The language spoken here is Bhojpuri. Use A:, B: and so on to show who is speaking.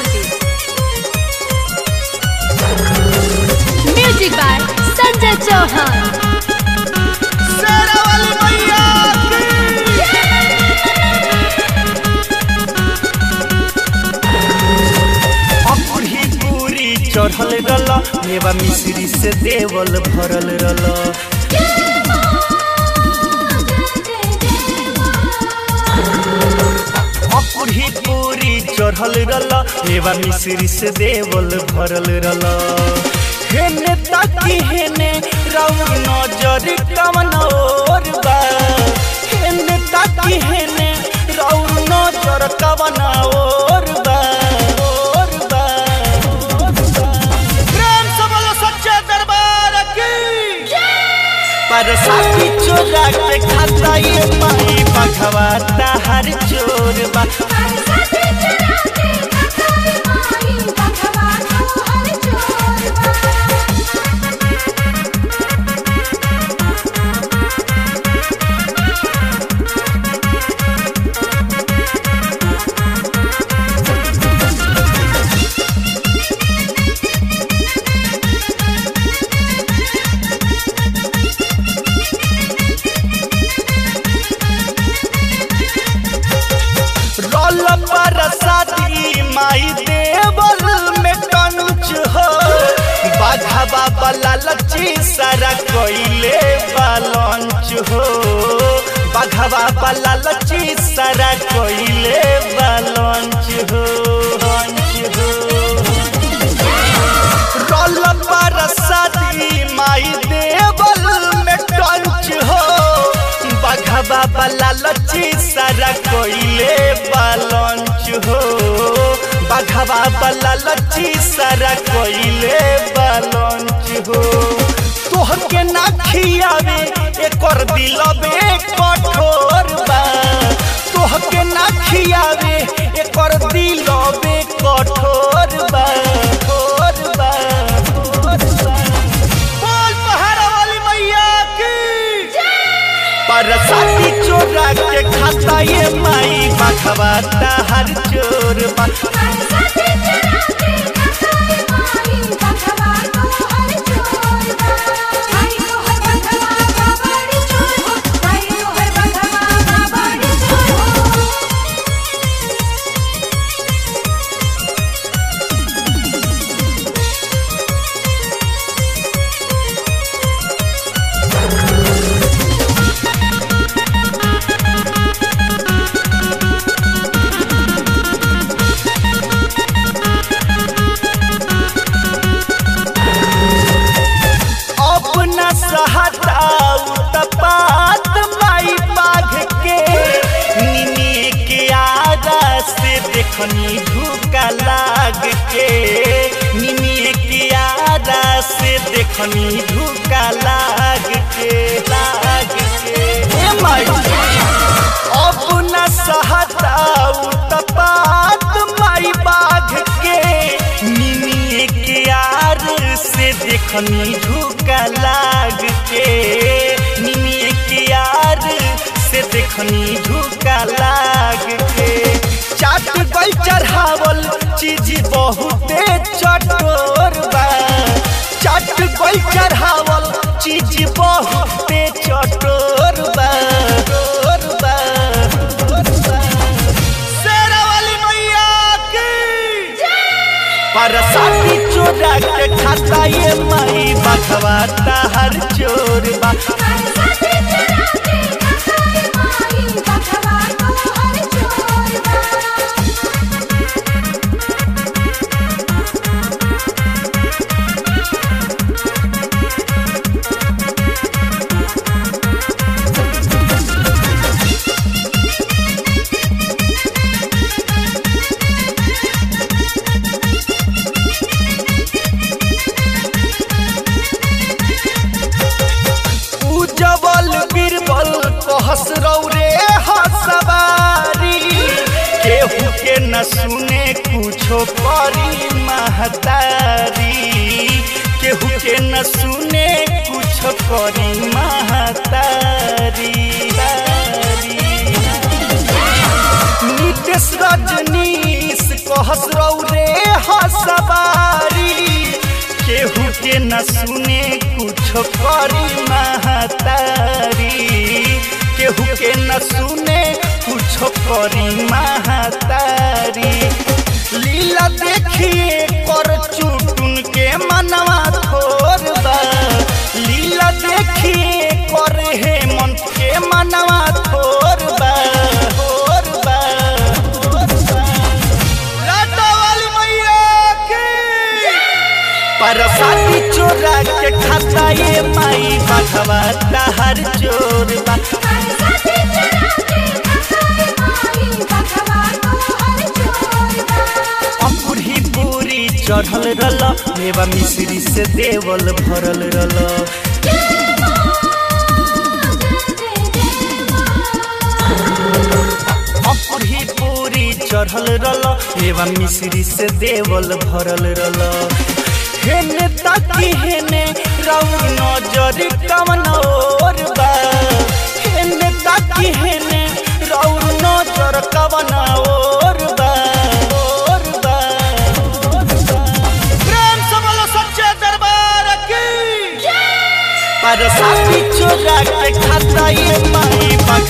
A: Masti. Music by Sanjay Chauhan.
B: चढ़ल रल मेवा मिश्री से देवल भरल रल अपुरी पूरी चढ़ल रल मेवा मिश्री से देवल भरल रल हेने ताकी हेने राउर नजर कवन और बा हेने ताकी हेने राउर नजर कवन और बा पर साथी चोरा के खाता ये माई बखवा हर चोर बा माई देवल में कंच हो बाघवा वाला लच्ची सारा कोइले बालंच हो बाघवा वाला लच्ची सारा कोइले बालंच हो रोल पर शादी माई देवल में कंच हो बाघवा वाला लच्ची सारा कोइले बालंच हो बाघवा वाला लच्ची सारा कोइले बालंच हो तोहर के ना खियावे एकर दिलबे कठोर बा तोहर के ना खियावे एकर दिलबे कठोर बा बोल पहाड़ वाली मैया की पर साथी चोरा के खाता ये माई बखवा हर चोर बा देखनी धूका लाग के निमिए की आदा से देखनी धूका लाग के अपना सहता तपात माई बाघ के निमिए की आर से देखनी धूका लाग के निमिए की आर से देखनी धूका लाग के चाट गई चढ़ावल चीज बहुते चटोर बा चाट गई चढ़ावल चीज बहुते चटोर बा शेरा वाली मैया की पर साथी चोरा के खाता ये माई बखवा हर चोर बा हसरौरे हसवारी केहू के न सुने कुछो करी महतारी केहू के न सुने कुछो करी महतारी नितेश रजनीश कहस रे हसबारी केहू के न सुने कुछ करी महतारी केहू के न सुने कुछ करी महतारी लीला देखिए कर चुटुन के मनवा थोरबा लीला देखिए कर हेमंत के मनवा थोरबा परसादी चोरा के खाता ये माई बघवा तहर चोरबा अंकुरी पूरी चढ़ल रल मेवा मिश्री से देवल भरल रल अंकुरी पूरी चढ़ल रल मेवा मिश्री से देवल भरल रल हेने ताकि हेने राउर नजर कवन और बा हेने ताकि हेने राउर नजर कवन और बा प्रेम से बोलो सच्चे दरबार की परसादी चोरा के खाता ये माई